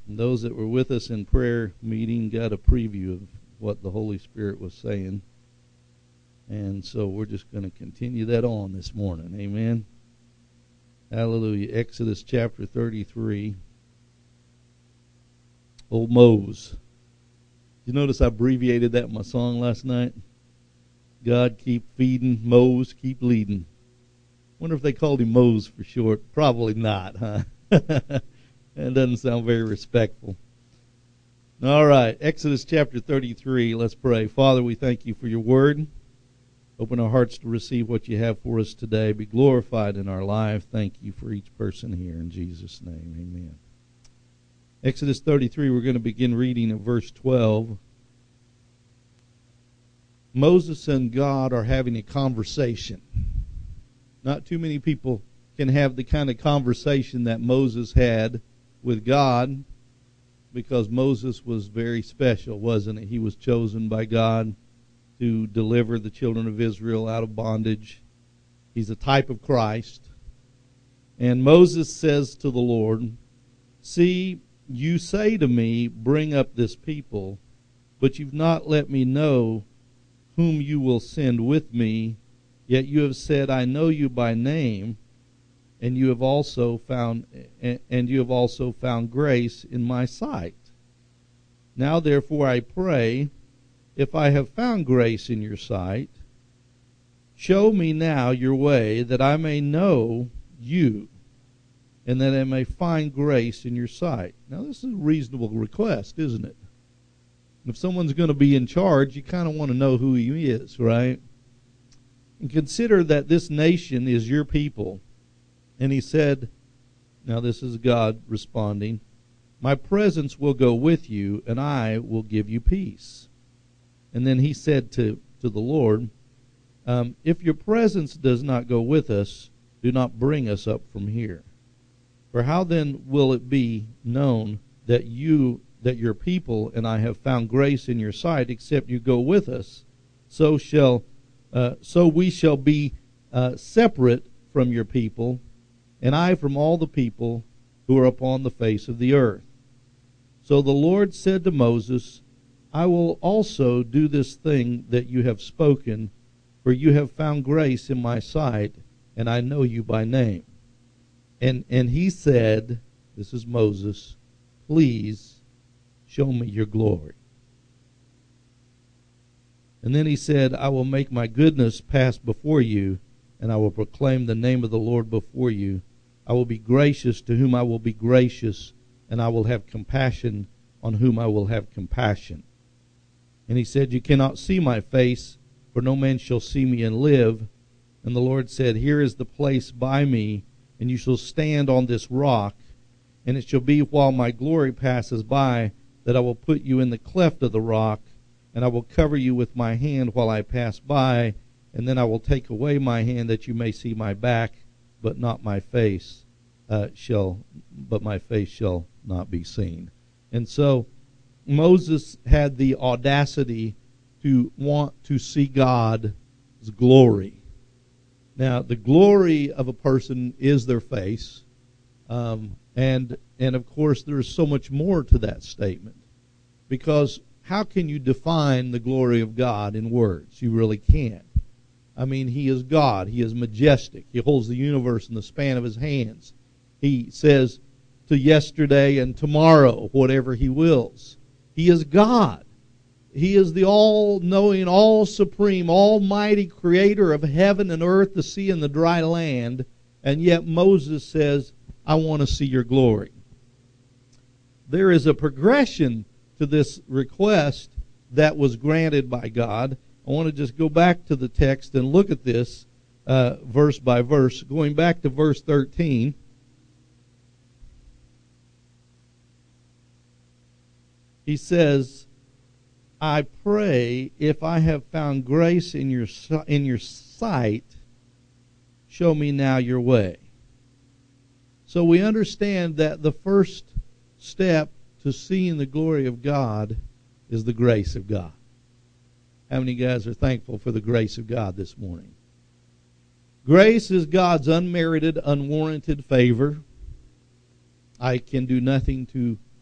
And those that were with us in prayer meeting got a preview of what the Holy Spirit was saying. And so we're just going to continue that on this morning. Amen. Hallelujah. Exodus chapter 33. Old Moses. You notice I abbreviated that in my song last night? God keep feeding, Moses keep leading. Wonder if they called him Moses for short. Probably not, huh? That doesn't sound very respectful. All right, Exodus chapter 33. Let's pray. Father, we thank you for your word. Open our hearts to receive what you have for us today. Be glorified in our life. Thank you for each person here. In Jesus' name, amen. Exodus 33, we're going to begin reading at verse 12. Moses and God are having a conversation. Not too many people can have the kind of conversation that Moses had with God, because Moses was very special, wasn't it? He was chosen by God to deliver the children of Israel out of bondage. He's a type of Christ. And Moses says to the Lord, "See, you say to me, bring up this people, but you've not let me know whom you will send with me. Yet you have said, I know you by name, and you have also found grace in my sight. Now therefore I pray, if I have found grace in your sight, show me now your way, that I may know you, and that I may find grace in your sight." Now this is a reasonable request, isn't it? If someone's going to be in charge, you kind of want to know who he is, right? And consider that this nation is your people. And he said, now this is God responding, "My presence will go with you, and I will give you peace." And then he said to the Lord, "If your presence does not go with us, do not bring us up from here. For how then will it be known that your people and I have found grace in your sight, except you go with us? So we shall be separate from your people, and I from all the people who are upon the face of the earth." So the Lord said to Moses, "I will also do this thing that you have spoken, for you have found grace in my sight, and I know you by name." And he said, this is Moses, "Please show me your glory." And then he said, "I will make my goodness pass before you, and I will proclaim the name of the Lord before you. I will be gracious to whom I will be gracious, and I will have compassion on whom I will have compassion." And he said, "You cannot see my face, for no man shall see me and live." And the Lord said, "Here is the place by me, and you shall stand on this rock. And it shall be while my glory passes by, that I will put you in the cleft of the rock, and I will cover you with my hand while I pass by, and then I will take away my hand, that you may see my back, but my face shall not be seen." And so Moses had the audacity to want to see God's glory. Now, the glory of a person is their face, and of course there's so much more to that statement, because how can you define the glory of God in words? You really can't. I mean, he is God. He is majestic. He holds the universe in the span of his hands. He says to yesterday and tomorrow whatever he wills. He is God. He is the all-knowing, all-supreme, almighty creator of heaven and earth, the sea and the dry land. And yet Moses says, "I want to see your glory." There is a progression to this request that was granted by God. I want to just go back to the text and look at this verse by verse. Going back to verse 13. He says, "I pray, if I have found grace in your sight, show me now your way." So we understand that the first step to seeing the glory of God is the grace of God. How many guys are thankful for the grace of God this morning? Grace is God's unmerited, unwarranted favor. I can do nothing to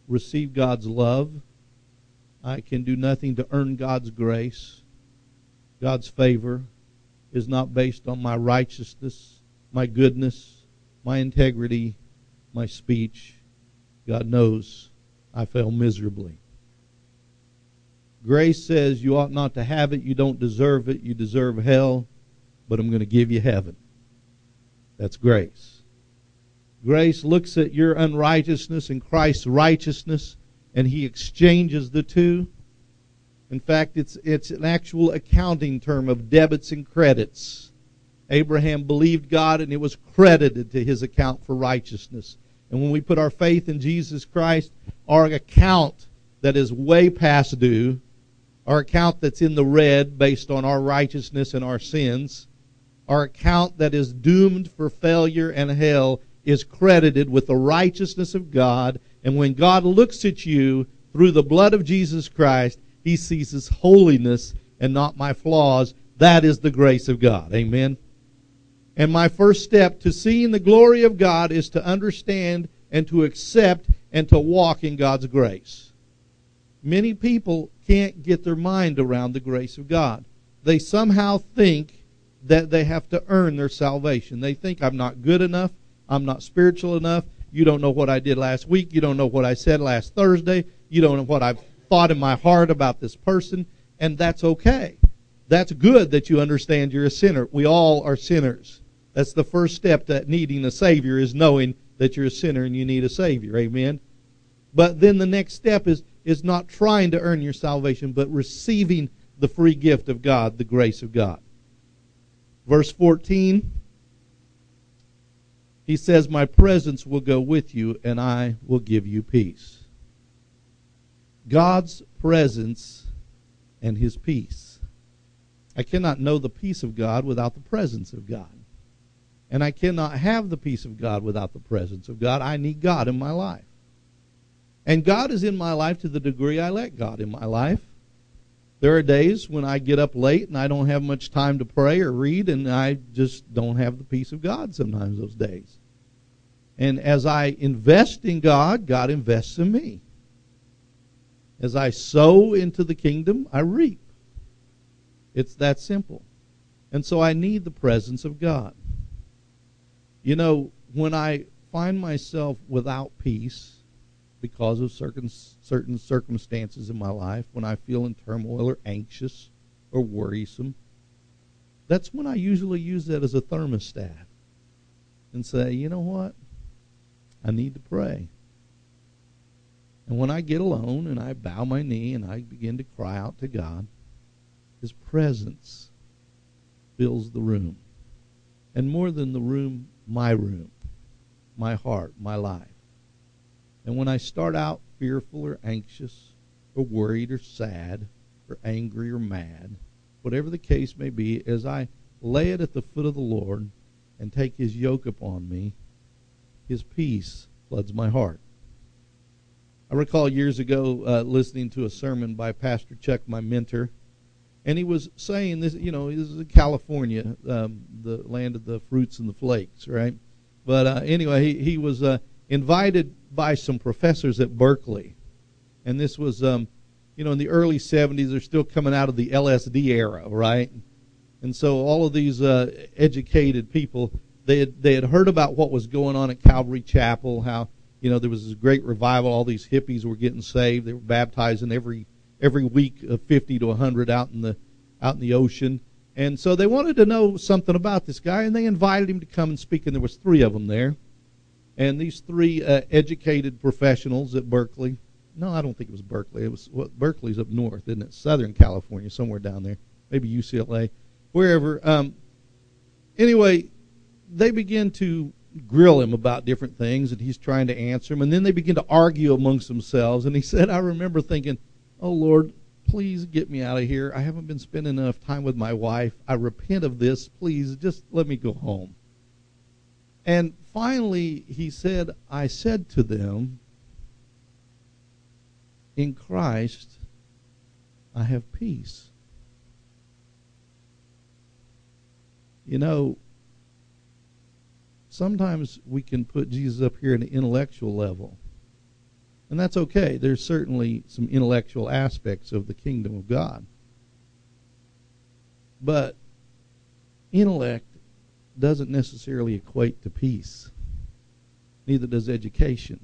receive God's love. I can do nothing to earn God's grace. God's favor is not based on my righteousness, my goodness, my integrity, my speech. God knows I fail miserably. Grace says you ought not to have it, you don't deserve it, you deserve hell, but I'm going to give you heaven. That's grace. Grace looks at your unrighteousness and Christ's righteousness, and he exchanges the two. In fact, it's an actual accounting term of debits and credits. Abraham believed God, and it was credited to his account for righteousness. And when we put our faith in Jesus Christ, our account that is way past due, our account that's in the red based on our righteousness and our sins, our account that is doomed for failure and hell is credited with the righteousness of God. And when God looks at you through the blood of Jesus Christ, he sees his holiness and not my flaws. That is the grace of God. Amen. And my first step to seeing the glory of God is to understand and to accept and to walk in God's grace. Many people can't get their mind around the grace of God. They somehow think that they have to earn their salvation. They think, I'm not good enough, I'm not spiritual enough, you don't know what I did last week, you don't know what I said last Thursday, you don't know what I've thought in my heart about this person, and that's okay. That's good that you understand you're a sinner. We all are sinners. That's the first step to needing a Savior, is knowing that you're a sinner and you need a Savior. Amen? But then the next step is not trying to earn your salvation, but receiving the free gift of God, the grace of God. Verse 14, he says, my presence will go with you, and I will give you peace. God's presence and his peace. I cannot know the peace of God without the presence of God. And I cannot have the peace of God without the presence of God. I need God in my life. And God is in my life to the degree I let God in my life. There are days when I get up late and I don't have much time to pray or read, and I just don't have the peace of God sometimes those days. And as I invest in God, God invests in me. As I sow into the kingdom, I reap. It's that simple. And so I need the presence of God. You know, when I find myself without peace because of certain circumstances in my life, when I feel in turmoil or anxious or worrisome, that's when I usually use that as a thermostat and say, you know what? I need to pray. And when I get alone and I bow my knee and I begin to cry out to God, his presence fills the room. And more than the room, my heart, my life. And when I start out fearful or anxious or worried or sad or angry or mad, whatever the case may be, as I lay it at the foot of the Lord and take his yoke upon me, his peace floods my heart. I recall years ago listening to a sermon by Pastor Chuck, my mentor, and he was saying this, you know, this is California, the land of the fruits and the flakes, right? But anyway, he was invited by some professors at Berkeley. And this was, in the early 70s, they're still coming out of the LSD era, right? And so all of these educated people, they had heard about what was going on at Calvary Chapel, how, there was this great revival, all these hippies were getting saved. They were baptizing every week of 50 to 100 out in the ocean. And so they wanted to know something about this guy, and they invited him to come and speak, and there was 3 of them there. And these 3 educated professionals at Berkeley, no, I don't think it was Berkeley. Berkeley's up north, isn't it? Southern California, somewhere down there. Maybe UCLA, wherever. Anyway, they begin to grill him about different things, and he's trying to answer them. And then they begin to argue amongst themselves. And he said, I remember thinking, oh, Lord, please get me out of here. I haven't been spending enough time with my wife. I repent of this. Please, just let me go home. And finally, he said, I said to them, in Christ, I have peace. Sometimes we can put Jesus up here at an intellectual level. And that's okay. There's certainly some intellectual aspects of the kingdom of God. But intellect doesn't necessarily equate to peace. Neither does education.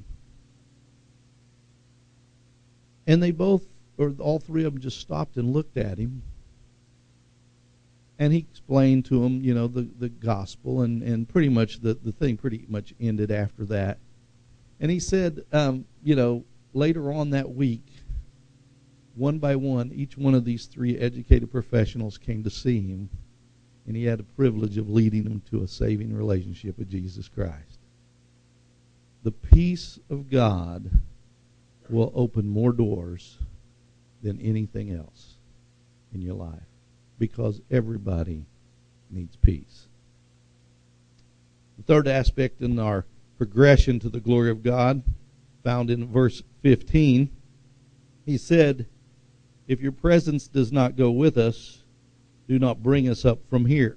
And they both, or all three of them, just stopped and looked at him. And he explained to them, the gospel, and pretty much the thing pretty much ended after that. And he said, later on that week, one by one, each one of these three educated professionals came to see him, and he had the privilege of leading them to a saving relationship with Jesus Christ. The peace of God will open more doors than anything else in your life, because everybody needs peace. The third aspect in our progression to the glory of God, found in verse 15, he said, if your presence does not go with us, do not bring us up from here.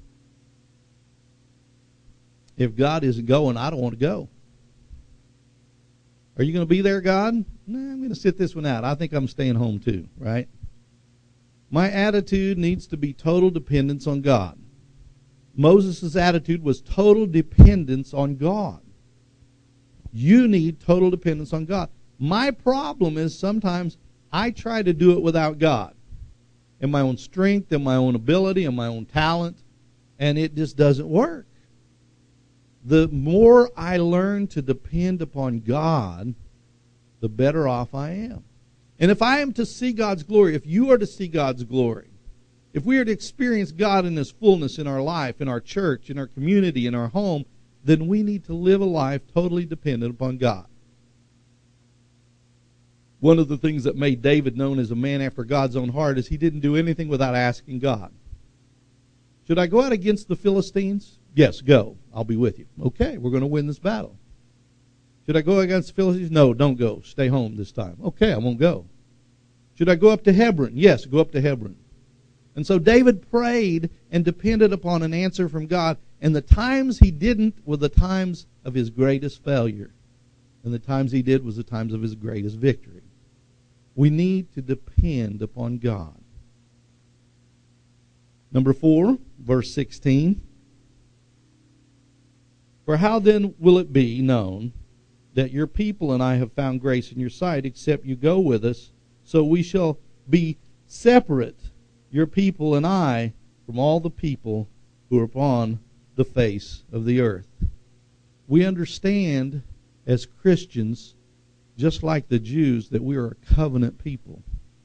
If God isn't going, I don't want to go. Are you going to be there, God? No, I'm going to sit this one out. I think I'm staying home too, right? My attitude needs to be total dependence on God. Moses' attitude was total dependence on God. You need total dependence on God. My problem is sometimes I try to do it without God, in my own strength, in my own ability, in my own talent, and it just doesn't work. The more I learn to depend upon God, the better off I am. And if I am to see God's glory, if you are to see God's glory, if we are to experience God in His fullness in our life, in our church, in our community, in our home, then we need to live a life totally dependent upon God. One of the things that made David known as a man after God's own heart is he didn't do anything without asking God. Should I go out against the Philistines? Yes, go. I'll be with you. Okay, we're going to win this battle. Should I go against the Philistines? No, don't go. Stay home this time. Okay, I won't go. Should I go up to Hebron? Yes, go up to Hebron. And so David prayed and depended upon an answer from God. And the times he didn't were the times of his greatest failure. And the times he did was the times of his greatest victory. We need to depend upon God. Number 4, verse 16. For how then will it be known that your people and I have found grace in your sight, except you go with us, so we shall be separate, your people and I, from all the people who are upon the face of the earth. We understand as Christians, just like the Jews, that we are a covenant people.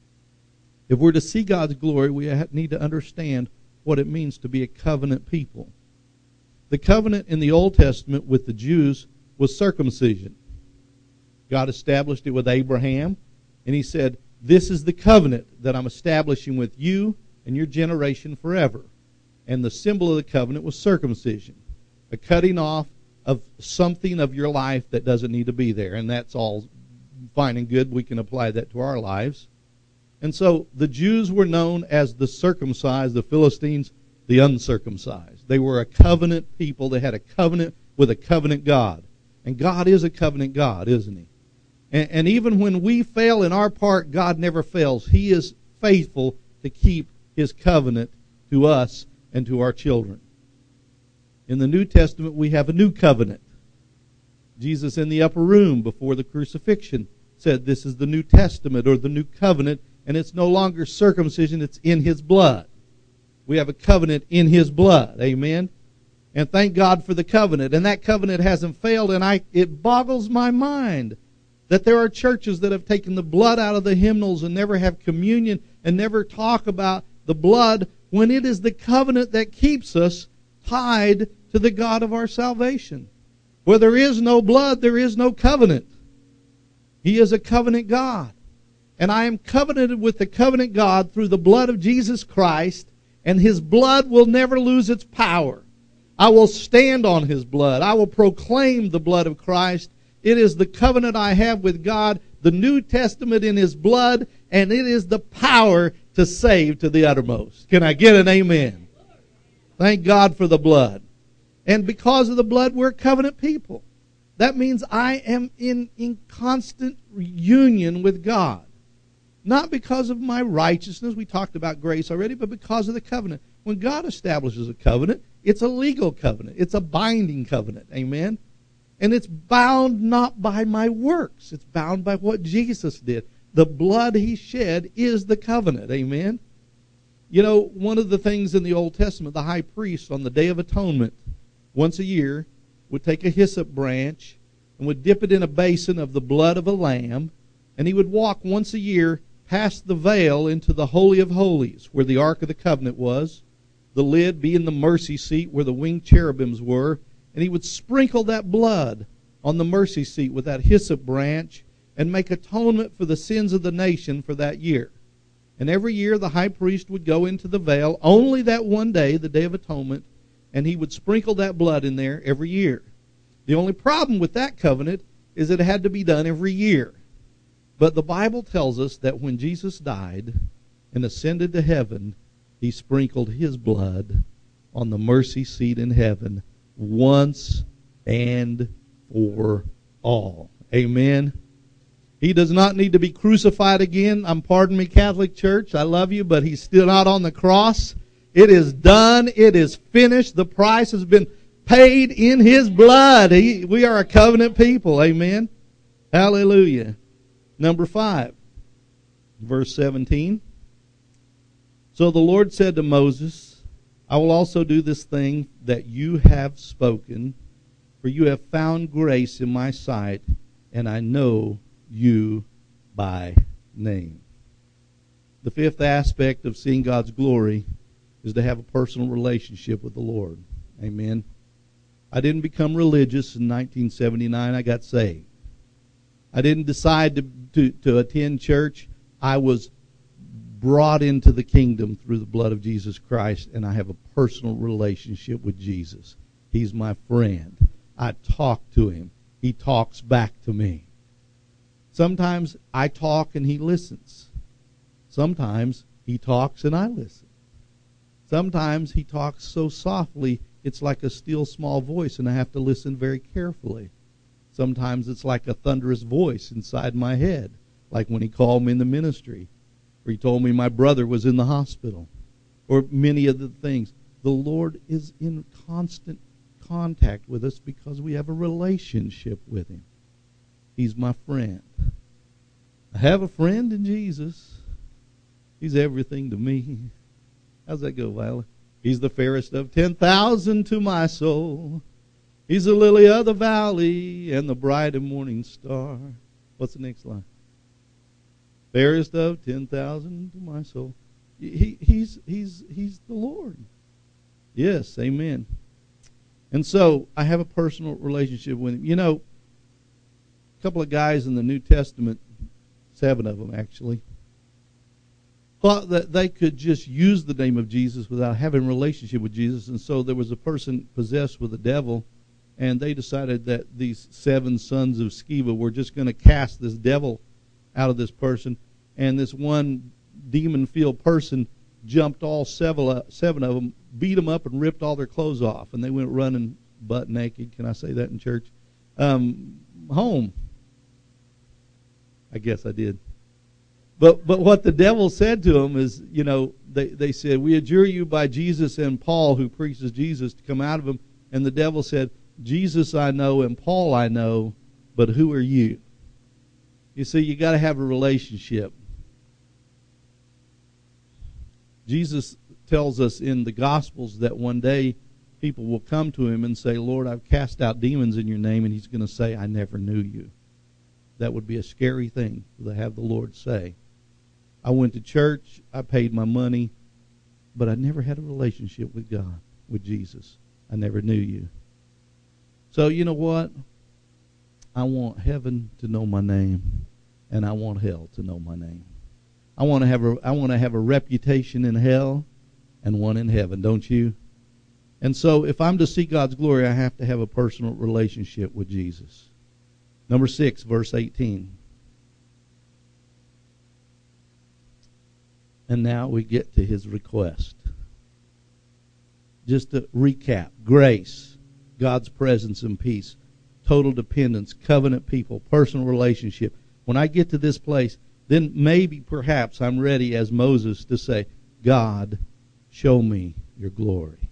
If we're to see God's glory, we need to understand what it means to be a covenant people. The covenant in the Old Testament with the Jews was circumcision. God established it with Abraham, and He said, this is the covenant that I'm establishing with you and your generation forever. And the symbol of the covenant was circumcision, a cutting off of something of your life that doesn't need to be there. And that's all fine and good. We can apply that to our lives. And so the Jews were known as the circumcised, the Philistines, the uncircumcised. They were a covenant people. They had a covenant with a covenant God. And God is a covenant God, isn't He? And even when we fail in our part, God never fails. He is faithful to keep His covenant to us and to our children. In the New Testament, we have a new covenant. Jesus in the upper room before the crucifixion said this is the New Testament or the new covenant, and it's no longer circumcision, it's in His blood. We have a covenant in His blood. Amen? And thank God for the covenant. And that covenant hasn't failed, and it boggles my mind that there are churches that have taken the blood out of the hymnals and never have communion and never talk about the blood when it is the covenant that keeps us tied to the God of our salvation. Where there is no blood, there is no covenant. He is a covenant God. And I am covenanted with the covenant God through the blood of Jesus Christ, and His blood will never lose its power. I will stand on His blood. I will proclaim the blood of Christ. It is the covenant I have with God, the New Testament in His blood, and it is the power to save to the uttermost. Can I get an amen? Thank God for the blood. And because of the blood, we're covenant people. That means I am in constant union with God. Not because of my righteousness, we talked about grace already, but because of the covenant. When God establishes a covenant, it's a legal covenant. It's a binding covenant. Amen? And it's bound not by my works. It's bound by what Jesus did. The blood he shed is the covenant. Amen? You know, one of the things in the Old Testament, the high priest on the Day of Atonement, once a year, would take a hyssop branch and would dip it in a basin of the blood of a lamb, and he would walk once a year past the veil into the Holy of Holies, where the Ark of the Covenant was, the lid being the mercy seat where the winged cherubims were, and he would sprinkle that blood on the mercy seat with that hyssop branch and make atonement for the sins of the nation for that year. And every year the high priest would go into the veil, only that one day, the Day of Atonement, and he would sprinkle that blood in there every year. The only problem with that covenant is that it had to be done every year. But the Bible tells us that when Jesus died and ascended to heaven, he sprinkled his blood on the mercy seat in heaven once and for all. Amen. He does not need to be crucified again. Pardon me, Catholic Church, I love you, but he's still not on the cross. It is done. It is finished. The price has been paid in his blood. We are a covenant people. Amen. Hallelujah. Number 5, verse 17. So the Lord said to Moses, I will also do this thing that you have spoken, for you have found grace in my sight, and I know you by name. The 5th aspect of seeing God's glory is to have a personal relationship with the Lord. Amen. I didn't become religious in 1979. I got saved. I didn't decide to attend church. I was brought into the kingdom through the blood of Jesus Christ, and I have a personal relationship with Jesus. He's my friend. I talk to him. He talks back to me. Sometimes I talk and he listens. Sometimes he talks and I listen. Sometimes he talks so softly it's like a still small voice and I have to listen very carefully. Sometimes it's like a thunderous voice inside my head, like when he called me in the ministry, or he told me my brother was in the hospital, or many of the things. The Lord is in constant contact with us because we have a relationship with him. He's my friend. I have a friend in Jesus. He's everything to me. How's that go, Viola? He's the fairest of 10,000 to my soul. He's the lily of the valley and the bright and morning star. What's the next line? Fairest of 10,000 to my soul. He's the Lord. Yes, amen. And so I have a personal relationship with him. You know, a couple of guys in the New Testament, 7 of them actually, thought that they could just use the name of Jesus without having a relationship with Jesus. And so there was a person possessed with the devil, and they decided that these 7 sons of Sceva were just going to cast this devil out of this person. And this one demon-filled person jumped all 7 of them, beat them up, and ripped all their clothes off. And they went running butt naked. Can I say that in church? Home. I guess I did. But what the devil said to them is, you know, they said, we adjure you by Jesus and Paul, who preaches Jesus, to come out of him. And the devil said, Jesus I know and Paul I know, but who are you? You see, you got to have a relationship. Jesus tells us in the Gospels that one day people will come to him and say, Lord, I've cast out demons in your name, and he's going to say, I never knew you. That would be a scary thing to have the Lord say. I went to church, I paid my money, but I never had a relationship with God, with Jesus. I never knew you. So you know what? I want heaven to know my name, and I want hell to know my name. I want to have a reputation in hell and one in heaven, don't you? And so if I'm to see God's glory, I have to have a personal relationship with Jesus. Number 6, verse 18. And now we get to his request. Just to recap, grace, God's presence and peace, total dependence, covenant people, personal relationship. When I get to this place, then maybe, perhaps, I'm ready as Moses to say, God, show me your glory.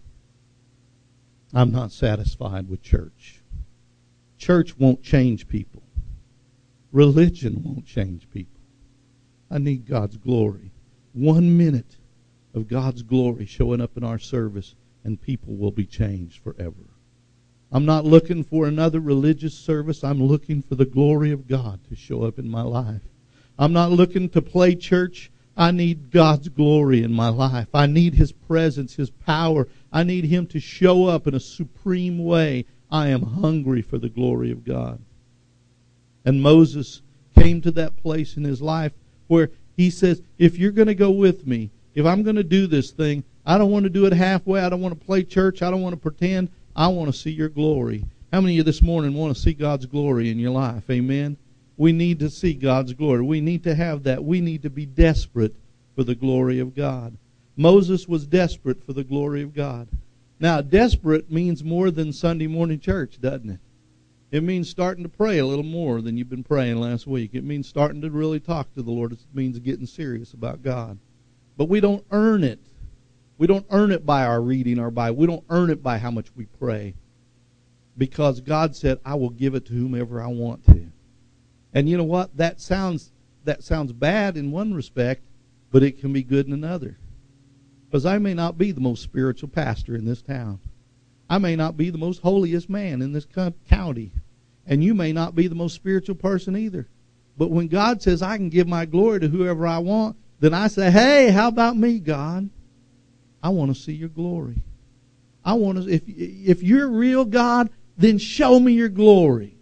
I'm not satisfied with church. Church won't change people. Religion won't change people. I need God's glory. 1 minute of God's glory showing up in our service, and people will be changed forever. I'm not looking for another religious service. I'm looking for the glory of God to show up in my life. I'm not looking to play church. I need God's glory in my life. I need His presence, His power. I need Him to show up in a supreme way. I am hungry for the glory of God. And Moses came to that place in his life where he says, if you're going to go with me, if I'm going to do this thing, I don't want to do it halfway. I don't want to play church. I don't want to pretend. I want to see your glory. How many of you this morning want to see God's glory in your life? Amen. We need to see God's glory. We need to have that. We need to be desperate for the glory of God. Moses was desperate for the glory of God. Now, desperate means more than Sunday morning church, doesn't it? It means starting to pray a little more than you've been praying last week. It means starting to really talk to the Lord. It means getting serious about God. But we don't earn it. We don't earn it by our reading our Bible. We don't earn it by how much we pray. Because God said, I will give it to whomever I want to. And you know what? That sounds bad in one respect, but it can be good in another. Because I may not be the most spiritual pastor in this town. I may not be the most holiest man in this county. And you may not be the most spiritual person either. But when God says I can give my glory to whoever I want, then I say, hey, how about me, God? I want to see your glory. I want to. If you're real, God, then show me your glory.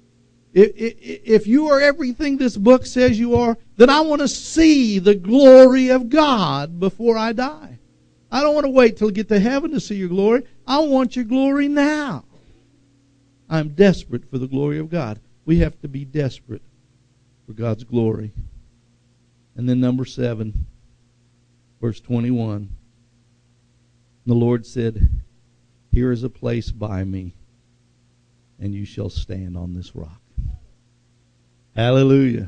If you are everything this book says you are, then I want to see the glory of God before I die. I don't want to wait till I get to heaven to see your glory. I want your glory now. I'm desperate for the glory of God. We have to be desperate for God's glory. And then number 7, verse 21. The Lord said, here is a place by me, and you shall stand on this rock. Hallelujah.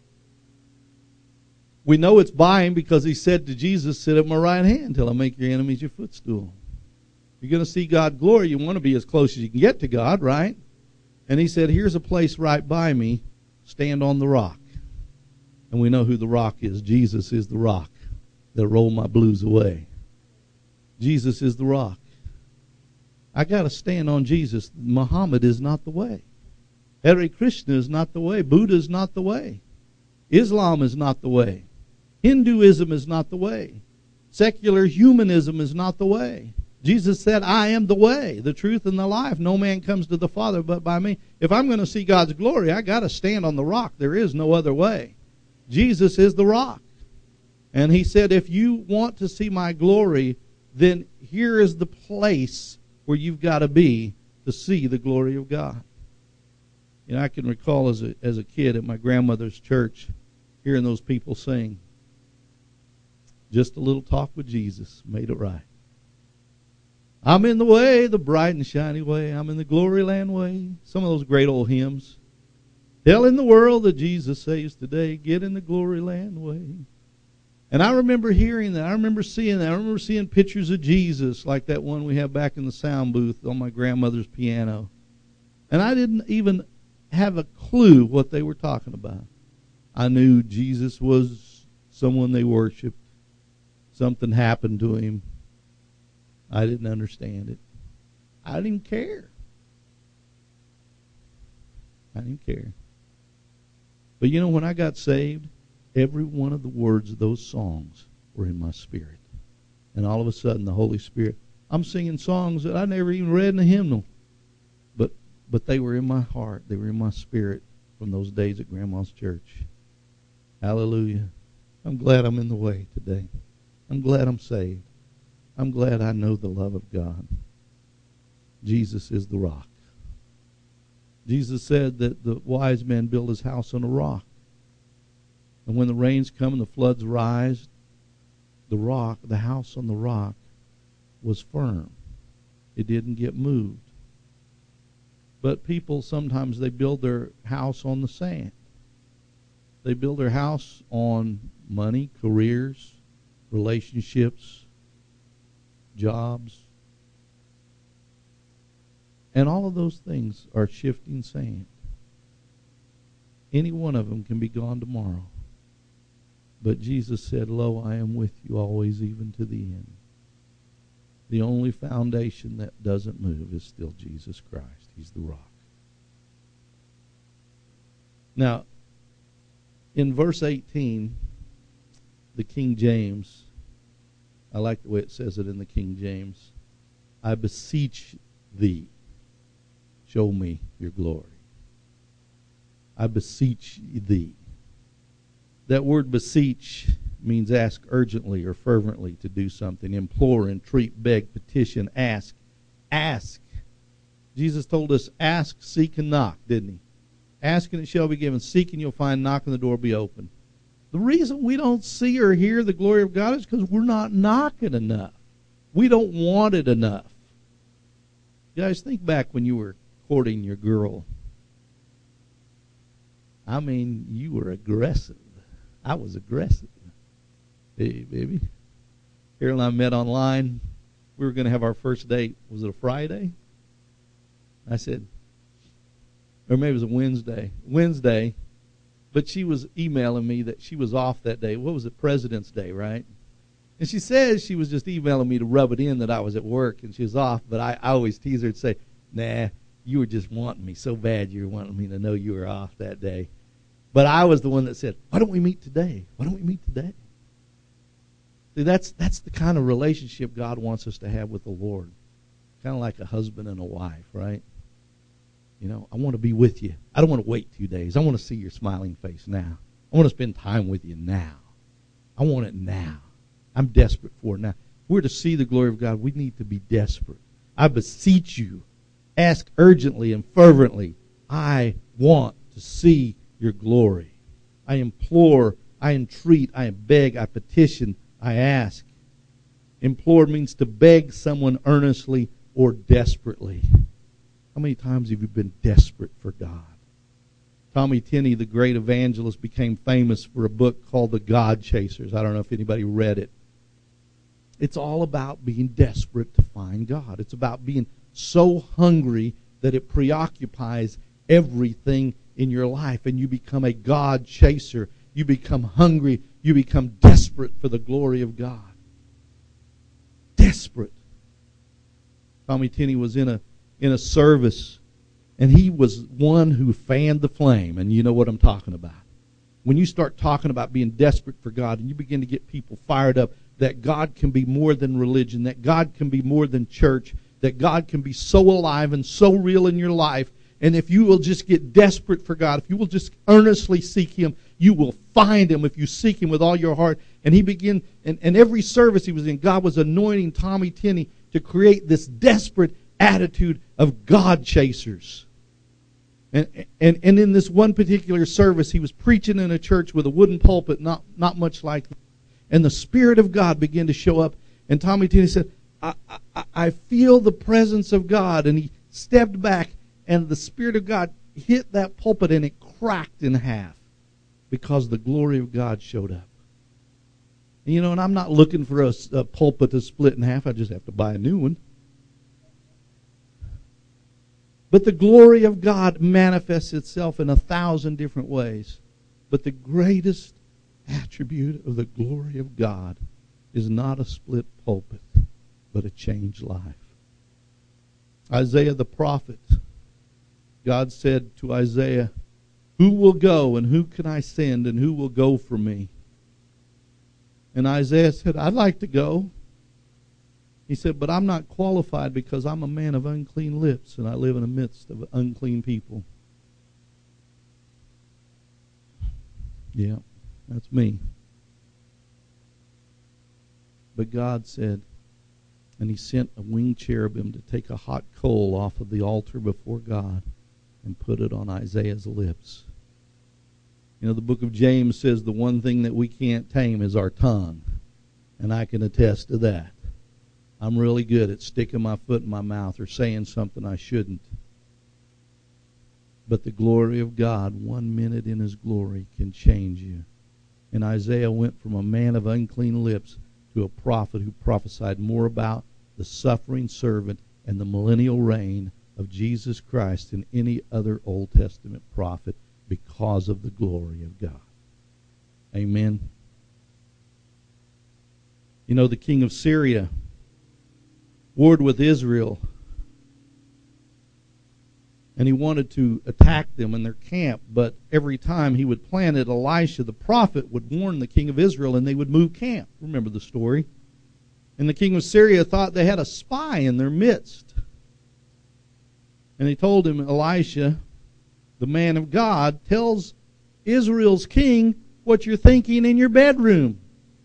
We know it's by Him because He said to Jesus, sit at my right hand till I make your enemies your footstool. You're going to see God's glory. You want to be as close as you can get to God, right? And He said, here's a place right by me. Stand on the rock. And we know who the rock is. Jesus is the rock that rolled my blues away. Jesus is the rock. I got to stand on Jesus. Muhammad is not the way. Hare Krishna is not the way. Buddha is not the way. Islam is not the way. Hinduism is not the way. Secular humanism is not the way. Jesus said, I am the way, the truth, and the life. No man comes to the Father but by me. If I'm going to see God's glory, I got to stand on the rock. There is no other way. Jesus is the rock. And He said, if you want to see my glory, then here is the place where you've got to be to see the glory of God. You know, I can recall as a kid at my grandmother's church, hearing those people sing, just a little talk with Jesus made it right. I'm in the way, the bright and shiny way. I'm in the glory land way. Some of those great old hymns. Telling the world that Jesus saves today. Get in the glory land way. And I remember hearing that. I remember seeing that. I remember seeing pictures of Jesus like that one we have back in the sound booth on my grandmother's piano. And I didn't even have a clue what they were talking about. I knew Jesus was someone they worshiped. Something happened to Him. I didn't understand it. I didn't even care. I didn't care. But you know, when I got saved, every one of the words of those songs were in my spirit. And all of a sudden, the Holy Spirit, I'm singing songs that I never even read in a hymnal. But they were in my heart. They were in my spirit from those days at Grandma's church. Hallelujah. I'm glad I'm in the way today. I'm glad I'm saved. I'm glad I know the love of God. Jesus is the rock. Jesus said that the wise man built his house on a rock. And when the rains come and the floods rise, the house on the rock was firm. It didn't get moved. But people sometimes they build their house on the sand. They build their house on money, careers, relationships, jobs. And all of those things are shifting sand. Any one of them can be gone tomorrow. But Jesus said, "Lo, I am with you always, even to the end." The only foundation that doesn't move is still Jesus Christ. He's the rock. Now, in verse 18, the King James, I like the way it says it in the King James. I beseech thee, show me your glory. I beseech thee. That word beseech means ask urgently or fervently to do something. Implore, entreat, beg, petition, ask. Ask. Jesus told us, ask, seek, and knock, didn't he? Ask and it shall be given. Seek and you'll find. Knock and the door will be open. The reason we don't see or hear the glory of God is because we're not knocking enough. We don't want it enough. You guys, think back when you were courting your girl. I mean, you were aggressive. I was aggressive. Hey, baby. Carol and I met online. We were going to have our first date. Was it a Friday? I said, or maybe it was a Wednesday. Wednesday. But she was emailing me that she was off that day. What was it? President's Day, right? And she says she was just emailing me to rub it in that I was at work and she was off. But I always tease her and say, nah, you were just wanting me so bad you were wanting me to know you were off that day. But I was the one that said, why don't we meet today? Why don't we meet today? See, that's the kind of relationship God wants us to have with the Lord. Kind of like a husband and a wife, right? You know, I want to be with you. I don't want to wait 2 days. I want to see your smiling face now. I want to spend time with you now. I want it now. I'm desperate for it now. If we're to see the glory of God, we need to be desperate. I beseech you, ask urgently and fervently. I want to see your glory. I implore, I entreat, I beg, I petition, I ask. Implore means to beg someone earnestly or desperately. How many times have you been desperate for God? Tommy Tenney, the great evangelist, became famous for a book called The God Chasers. I don't know if anybody read it. It's all about being desperate to find God. It's about being so hungry that it preoccupies everything in your life, and you become a God chaser. You become hungry. You become desperate for the glory of God. Desperate. Tommy Tenney was in a service, and he was one who fanned the flame, and you know what I'm talking about. When you start talking about being desperate for God and you begin to get people fired up that God can be more than religion, that God can be more than church, that God can be so alive and so real in your life, and if you will just get desperate for God, if you will just earnestly seek Him, you will find Him if you seek Him with all your heart. And he began, and every service he was in, God was anointing Tommy Tenney to create this desperate attitude of God chasers. And in this one particular service, he was preaching in a church with a wooden pulpit, not much like that. And the Spirit of God began to show up. And Tommy Tenney said, I feel the presence of God. And he stepped back, and the Spirit of God hit that pulpit, and it cracked in half because the glory of God showed up. And, you know, and I'm not looking for a pulpit to split in half. I just have to buy a new one. But the glory of God manifests itself in 1,000 different ways. But the greatest attribute of the glory of God is not a split pulpit, but a changed life. Isaiah the prophet, God said to Isaiah, who will go and who can I send and who will go for me? And Isaiah said, I'd like to go. He said, but I'm not qualified because I'm a man of unclean lips and I live in the midst of unclean people. Yeah, that's me. But God said, and He sent a winged cherubim to take a hot coal off of the altar before God and put it on Isaiah's lips. You know, the book of James says the one thing that we can't tame is our tongue. And I can attest to that. I'm really good at sticking my foot in my mouth or saying something I shouldn't. But the glory of God, 1 minute in His glory, can change you. And Isaiah went from a man of unclean lips to a prophet who prophesied more about the suffering servant and the millennial reign of Jesus Christ than any other Old Testament prophet because of the glory of God. Amen. You know, the king of Syria warred with Israel, and he wanted to attack them in their camp, but every time he would plan it, Elisha the prophet would warn the king of Israel, and they would move camp. Remember the story? And the king of Syria thought they had a spy in their midst. And he told him, Elisha, the man of God, tells Israel's king what you're thinking in your bedroom.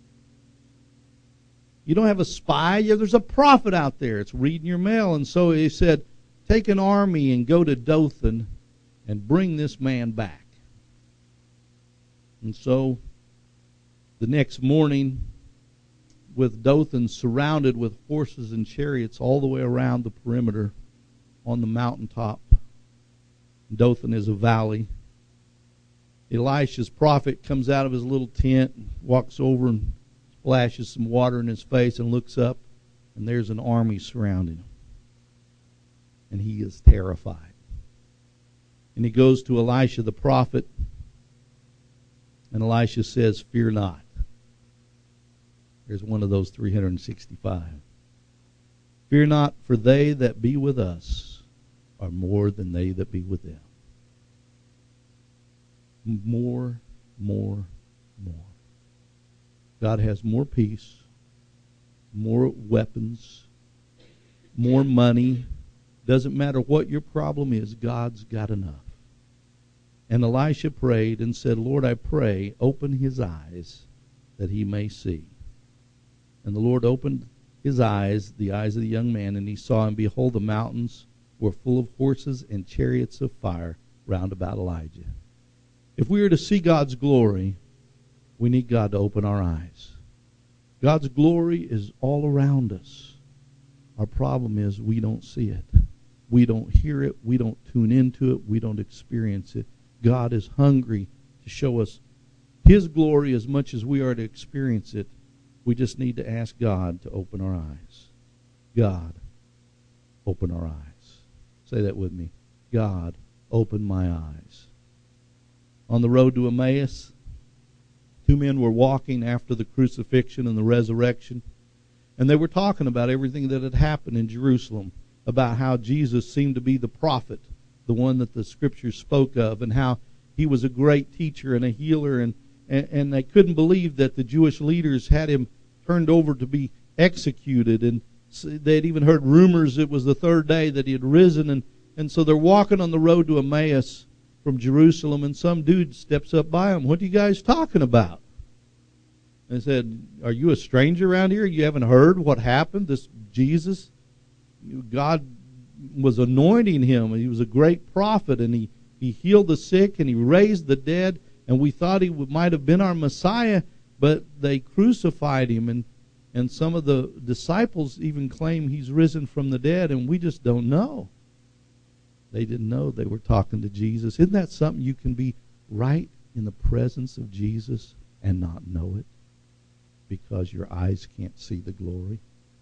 You don't have a spy. There's a prophet out there. It's reading your mail. And so he said, take an army and go to Dothan and bring this man back. And so the next morning, with Dothan surrounded with horses and chariots all the way around the perimeter on the mountaintop, Dothan is a valley. Elisha's prophet comes out of his little tent and walks over and splashes some water in his face and looks up, and there's an army surrounding him. And he is terrified. And he goes to Elisha the prophet, and Elisha says, fear not. There's one of those 365. Fear not, for they that be with us are more than they that be with them. More. God has more peace, more weapons, more money. Doesn't matter what your problem is, God's got enough. And Elisha prayed and said, Lord, I pray, open his eyes that he may see. And the Lord opened his eyes, the eyes of the young man, and he saw, and behold, the mountains were full of horses and chariots of fire round about Elijah. If we are to see God's glory, we need God to open our eyes. God's glory is all around us. Our problem is we don't see it. We don't hear it. We don't tune into it. We don't experience it. God is hungry to show us his glory as much as we are to experience it. We just need to ask God to open our eyes. God, open our eyes. Say that with me. God, open my eyes. On the road to Emmaus, two men were walking after the crucifixion and the resurrection, and they were talking about everything that had happened in Jerusalem, about how Jesus seemed to be the prophet, the one that the Scriptures spoke of, and how he was a great teacher and a healer, and they couldn't believe that the Jewish leaders had him turned over to be executed, and they had even heard rumors it was the third day that he had risen, and so they're walking on the road to Emmaus from Jerusalem, and some dude steps up by them. What are you guys talking about? And they said, are you a stranger around here? You haven't heard what happened? This Jesus, God was anointing him. He was a great prophet, and he healed the sick, and he raised the dead, and we thought he might have been our Messiah, but they crucified him, and some of the disciples even claim he's risen from the dead, and we just don't know. They didn't know they were talking to Jesus. Isn't that something? You can be right in the presence of Jesus and not know it because your eyes can't see the glory.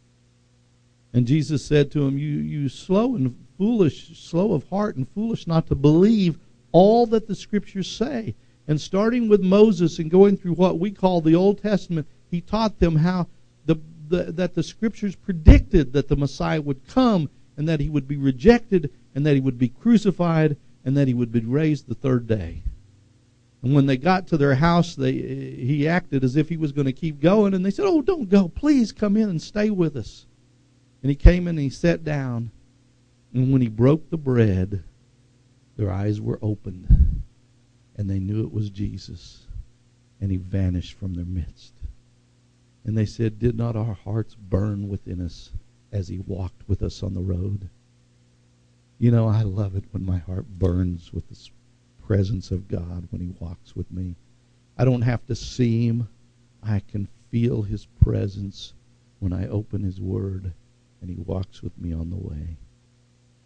And Jesus said to him, you slow and foolish, slow of heart and foolish not to believe all that the Scriptures say. And starting with Moses and going through what we call the Old Testament, he taught them how that the Scriptures predicted that the Messiah would come, and that he would be rejected, and that he would be crucified, and that he would be raised the third day. And when they got to their house, he acted as if he was going to keep going, and they said, oh, don't go. Please come in and stay with us. And he came in and he sat down, and when he broke the bread, their eyes were opened, and they knew it was Jesus, and he vanished from their midst. And they said, did not our hearts burn within us as he walked with us on the road? You know, I love it when my heart burns with the presence of God when he walks with me. I don't have to see him. I can feel his presence when I open his word and he walks with me on the way.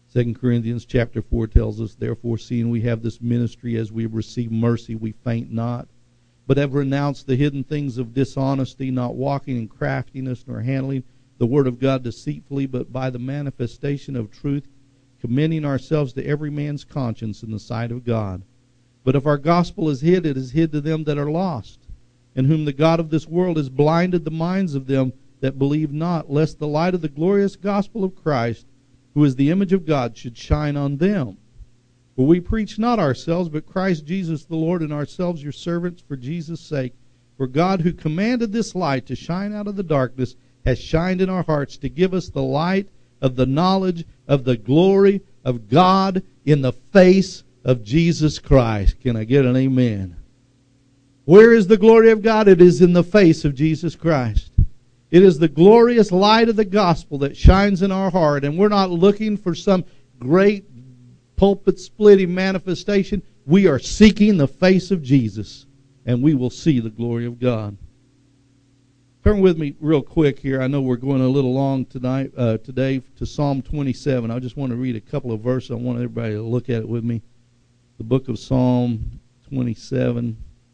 2 Corinthians chapter 4 tells us, therefore, seeing we have this ministry as we receive mercy, we faint not, but have renounced the hidden things of dishonesty, not walking in craftiness, nor handling the word of God deceitfully, but by the manifestation of truth, commending ourselves to every man's conscience in the sight of God. But if our gospel is hid, it is hid to them that are lost, in whom the God of this world has blinded the minds of them that believe not, lest the light of the glorious gospel of Christ, who is the image of God, should shine on them. For we preach not ourselves, but Christ Jesus the Lord, and ourselves your servants for Jesus' sake. For God, who commanded this light to shine out of the darkness, has shined in our hearts to give us the light of the knowledge of the glory of God in the face of Jesus Christ. Can I get an amen? Where is the glory of God? It is in the face of Jesus Christ. It is the glorious light of the gospel that shines in our heart, and we're not looking for some great pulpit-splitting manifestation. We are seeking the face of Jesus, and we will see the glory of God. Turn with me real quick here. I know we're going a little long today to Psalm 27. I just want to read a couple of verses. I want everybody to look at it with me. The book of Psalm 27.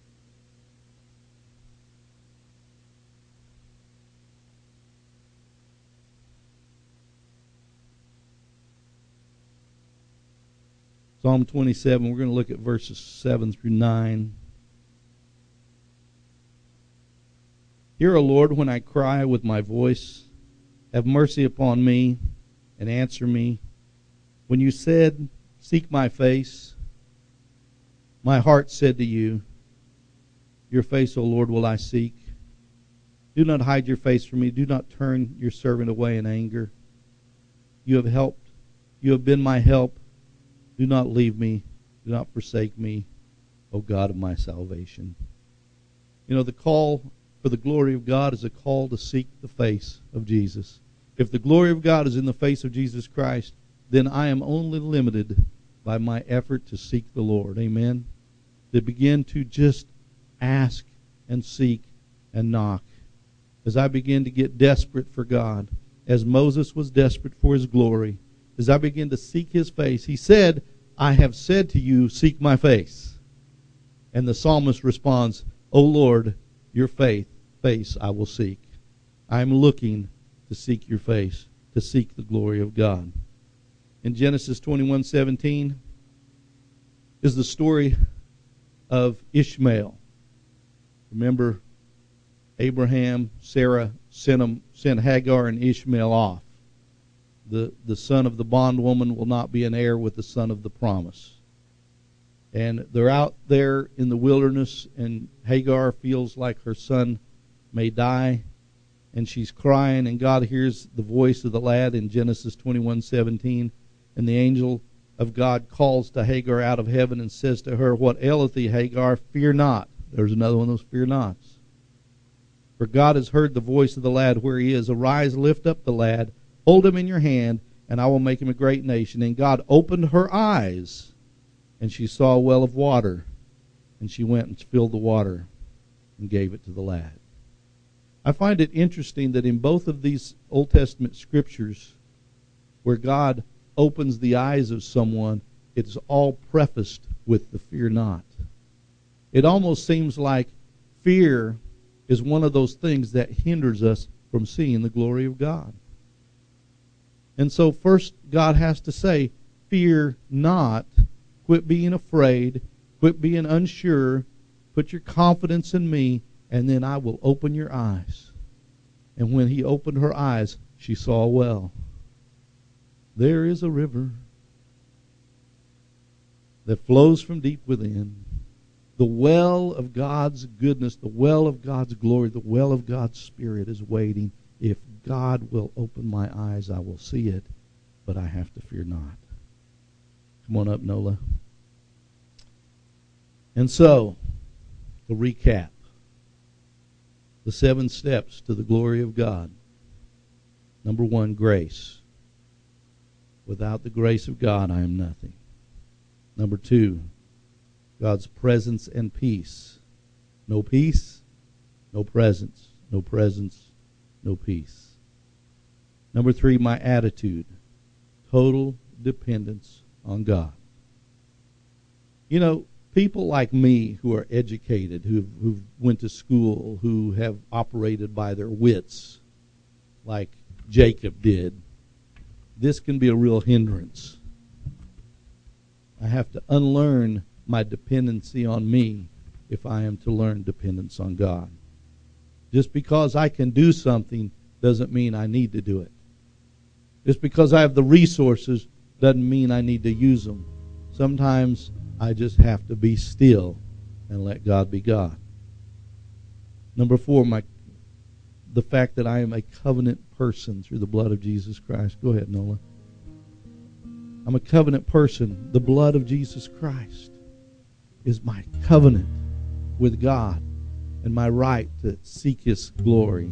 Psalm 27, we're going to look at verses 7 through 9. Hear, O Lord, when I cry with my voice. Have mercy upon me and answer me. When you said, seek my face, my heart said to you, your face, O Lord, will I seek. Do not hide your face from me. Do not turn your servant away in anger. You have helped. You have been my help. Do not leave me. Do not forsake me, O God of my salvation. You know, the call for the glory of God is a call to seek the face of Jesus. If the glory of God is in the face of Jesus Christ, then I am only limited by my effort to seek the Lord. Amen? To begin to just ask and seek and knock. As I begin to get desperate for God, as Moses was desperate for his glory, as I begin to seek his face, he said, I have said to you, seek my face. And the psalmist responds, O Lord, your face I will seek. I am looking to seek your face, to seek the glory of God. In Genesis 21:17 is the story of Ishmael. Remember, Abraham, Sarah sent Hagar and Ishmael off. The son of the bondwoman will not be an heir with the son of the promise. And they're out there in the wilderness, and Hagar feels like her son may die, and she's crying, and God hears the voice of the lad in Genesis 21:17, and the angel of God calls to Hagar out of heaven and says to her, what aileth thee, Hagar? Fear not. There's another one of those fear nots. For God has heard the voice of the lad where he is. Arise, lift up the lad, hold him in your hand, and I will make him a great nation. And God opened her eyes, and she saw a well of water, and she went and filled the water and gave it to the lad. I find it interesting that in both of these Old Testament scriptures, where God opens the eyes of someone, it's all prefaced with the fear not. It almost seems like fear is one of those things that hinders us from seeing the glory of God. And so first God has to say, fear not. Quit being afraid. Quit being unsure. Put your confidence in me, and then I will open your eyes. And when he opened her eyes, she saw well. There is a river that flows from deep within. The well of God's goodness, the well of God's glory, the well of God's Spirit is waiting. If God will open my eyes, I will see it, but I have to fear not. Come on up, Nola. And so, to recap, the 7 steps to the glory of God. Number 1, grace. Without the grace of God, I am nothing. Number 2, God's presence and peace. No peace, no presence. No presence, no peace. Number 3, my attitude. Total dependence on God. You know, people like me who are educated, who went to school, who have operated by their wits, like Jacob did, this can be a real hindrance. I have to unlearn my dependency on me if I am to learn dependence on God. Just because I can do something doesn't mean I need to do it. Just because I have the resources doesn't mean I need to use them. Sometimes I just have to be still and let God be God. Number 4, the fact that I am a covenant person through the blood of Jesus Christ. Go ahead, Nola. I'm a covenant person. The blood of Jesus Christ is my covenant with God and my right to seek His glory.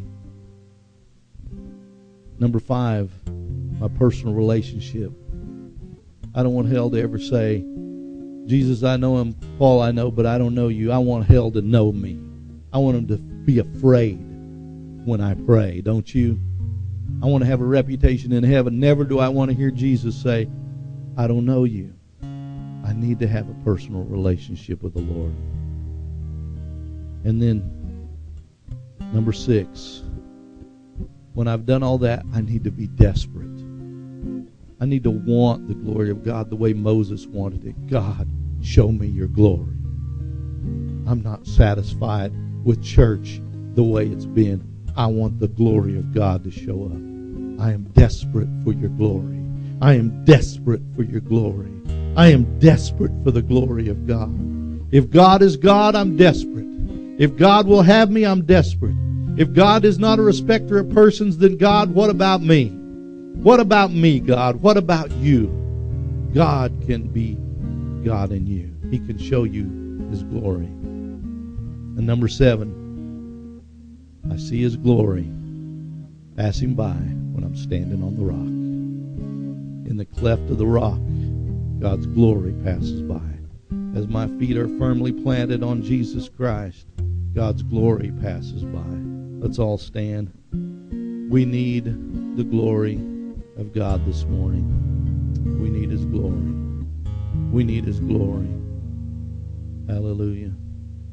Number 5, my personal relationship. I don't want hell to ever say, Jesus, I know Him, Paul, I know, but I don't know you. I want hell to know me. I want Him to be afraid when I pray, don't you? I want to have a reputation in heaven. Never do I want to hear Jesus say, I don't know you. I need to have a personal relationship with the Lord. And then, number 6, when I've done all that, I need to be desperate. I need to want the glory of God the way Moses wanted it. God, show me your glory. I'm not satisfied with church the way it's been. I want the glory of God to show up. I am desperate for your glory. I am desperate for your glory. I am desperate for the glory of God. If God is God, I'm desperate. If God will have me, I'm desperate. If God is not a respecter of persons, then God, what about me? What about me, God? What about you? God can be God in you. He can show you His glory. And number 7, I see His glory passing by when I'm standing on the rock. In the cleft of the rock, God's glory passes by. As my feet are firmly planted on Jesus Christ, God's glory passes by. Let's all stand. We need the glory of God this morning. We need His glory. We need His glory. Hallelujah.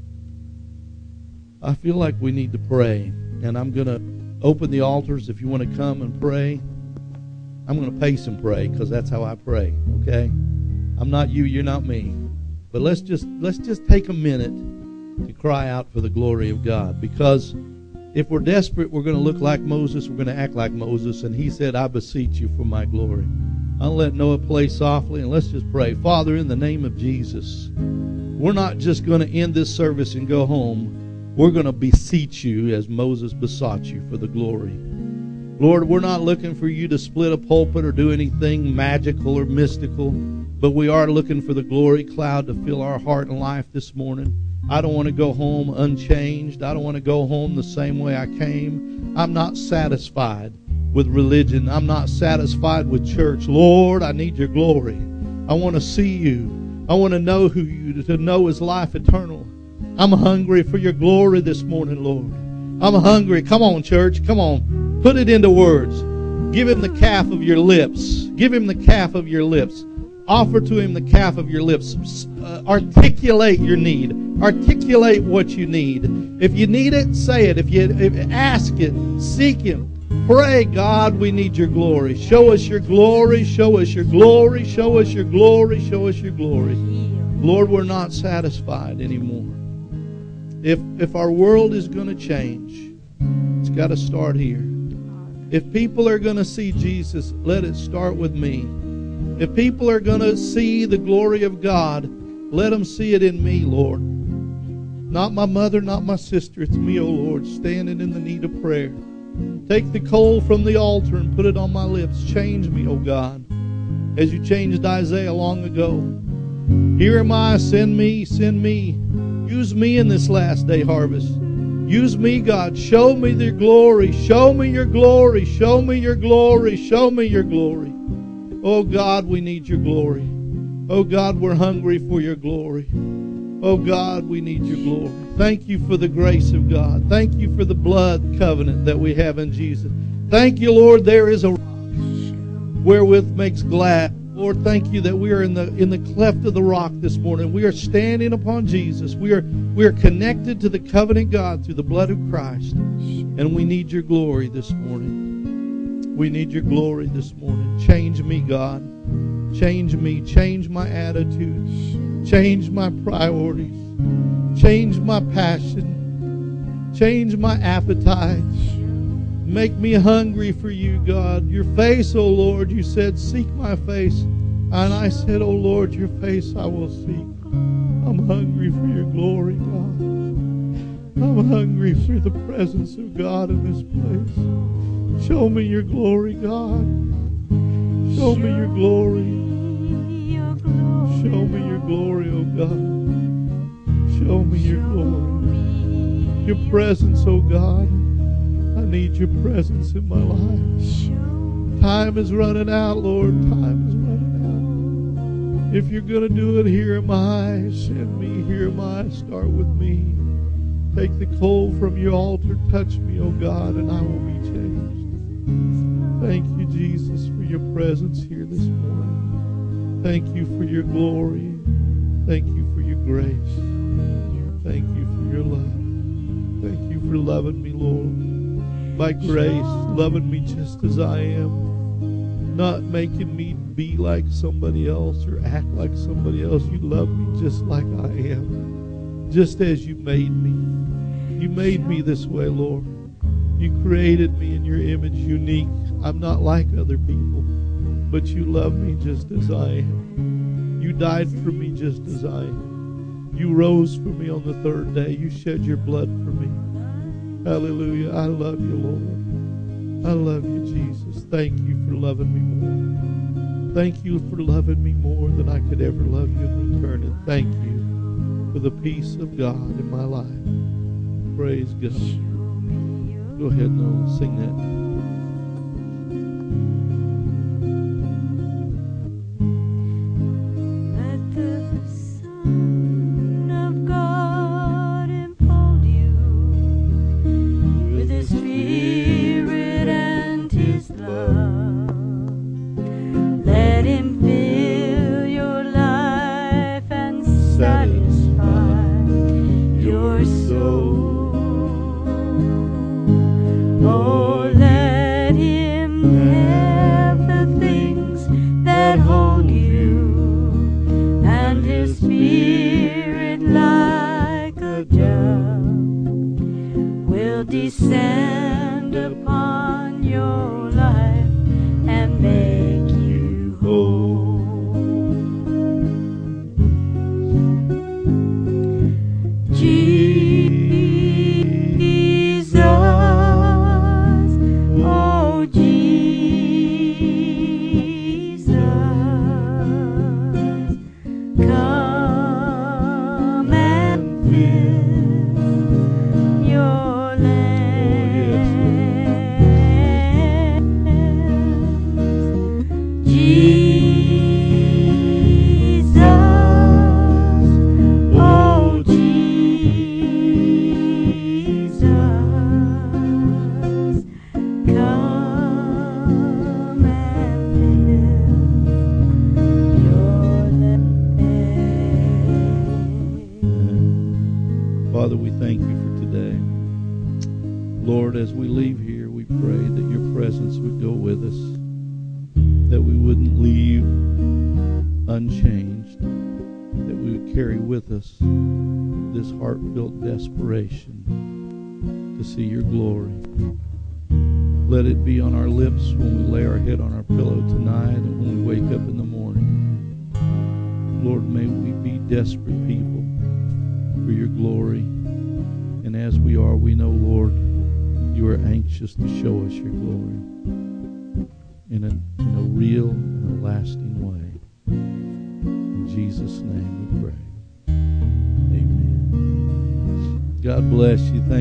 I feel like we need to pray, and I'm going to open the altars if you want to come and pray. I'm going to pace and pray because that's how I pray, okay? I'm not you, you're not me. But let's just take a minute to cry out for the glory of God, because if we're desperate, we're going to look like Moses, we're going to act like Moses, and he said, I beseech you for my glory. I'll let Noah play softly, and let's just pray. Father, in the name of Jesus, we're not just going to end this service and go home. We're going to beseech you as Moses besought you for the glory. Lord, we're not looking for you to split a pulpit or do anything magical or mystical, but we are looking for the glory cloud to fill our heart and life this morning. I don't want to go home unchanged. I don't want to go home the same way I came. I'm not satisfied with religion. I'm not satisfied with church. Lord, I need your glory. I want to see you. I want to know who you, to know is life eternal. I'm hungry for your glory this morning, Lord. I'm hungry. Come on, church. Come on. Put it into words. Give him the calf of your lips. Give him the calf of your lips. Offer to him the calf of your lips. Articulate your need. Articulate what you need. If you need it, say it. If you ask it, seek him. Pray, God, we need your glory. Show us your glory. Show us your glory. Show us your glory. Show us your glory. Lord, we're not satisfied anymore. If our world is going to change, it's got to start here. If people are going to see Jesus, let it start with me. If people are going to see the glory of God, let them see it in me, Lord. Not my mother, not my sister. It's me, O Lord, standing in the need of prayer. Take the coal from the altar and put it on my lips. Change me, O God, as you changed Isaiah long ago. Here am I, send me, send me. Use me in this last day harvest. Use me, God. Show me your glory. Show me your glory. Show me your glory. Show me your glory. Oh, God, we need your glory. Oh, God, we're hungry for your glory. Oh, God, we need your glory. Thank you for the grace of God. Thank you for the blood covenant that we have in Jesus. Thank you, Lord, there is a rock wherewith makes glad Lord, thank you that we are in the cleft of the rock this morning. We are standing upon Jesus. We are connected to the covenant God through the blood of Christ. And we need your glory this morning. We need your glory this morning. Change me, God. Change me. Change my attitudes. Change my priorities. Change my passion. Change my appetites. Make me hungry for you, God. Your face, O Lord, you said, seek my face. And I said, O Lord, your face I will seek. I'm hungry for your glory, God. I'm hungry for the presence of God in this place. Show me your glory, God. Show me your glory. Show me your glory, O God. Show me your glory. Your presence, O God. I need your presence in my life. Time is running out, Lord. Time is running out. If you're going to do it, here am I. Send me. Here am I. Start with me. Take the coal from your altar. Touch me, O God, and I will be changed. Thank you, Jesus, for your presence here this morning. Thank you for your glory. Thank you for your grace. Thank you for your love. Thank you for loving me, Lord. By grace, loving me just as I am, not making me be like somebody else or act like somebody else. You love me just like I am, just as you made me. You made me this way, Lord. You created me in your image, unique. I'm not like other people, but you love me just as I am. You died for me just as I am. You rose for me on the third day. You shed your blood for me. Hallelujah. I love you, Lord. I love you, Jesus. Thank you for loving me more. Thank you for loving me more than I could ever love you in return. And thank you for the peace of God in my life. Praise God. Go ahead, Noel. Sing that. Descend upon your life and make you whole. Jesus, oh Jesus, come and fill your land. Jesus, oh Jesus, come and fill your land. Father, we thank you for today. Lord, as we leave here, we pray that your presence would go with us, that we wouldn't leave unchanged, that we would carry with us this heartfelt desperation to see your glory. Let it be on our lips when we lay our head on our pillow tonight and when we wake up in the morning. Lord, may we be desperate people for your glory. And as we are, we know, Lord, you are anxious to show us your glory in a real and a lasting way. In Jesus' name we pray. Amen. God bless you. Thank